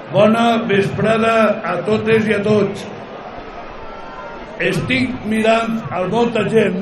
Bona vesprada a totes i a tots. Estic mirant a molta gent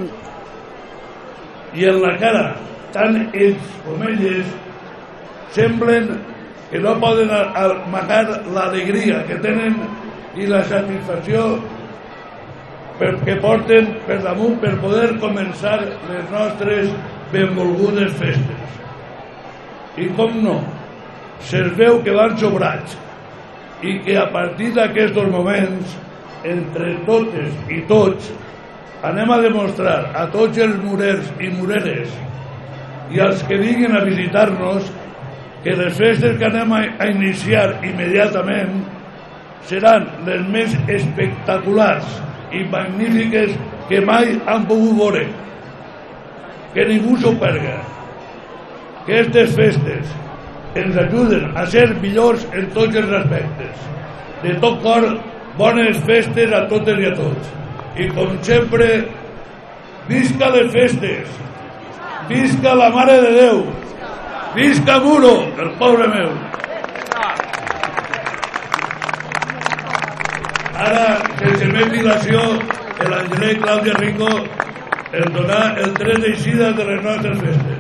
i en la cara, tant ells com elles, semblen que no poden amagar l'alegria que tenen i la satisfacció que porten per damunt per poder començar les nostres benvolgudes festes. I com no, se'ls veu que van sobrats i que a partir d'aquests moments, entre totes i tots, anem a demostrar a tots els murers i mureres i als que vinguin a visitar-nos que les festes que anem a iniciar immediatament seran les més espectaculars i magnífiques que mai han pogut veure. Que ningú s'ho perga. Que aquestes festes ens ajuden a ser millors en tots els aspectes. De tot cor, bones festes a totes i a tots. I com sempre, visca les festes, visca la Mare de Déu, visca Muro, el poble meu. Ara, sense més dilació, l'Angelet Clàudia Rico ens donarà el tret d'eixida de les nostres festes.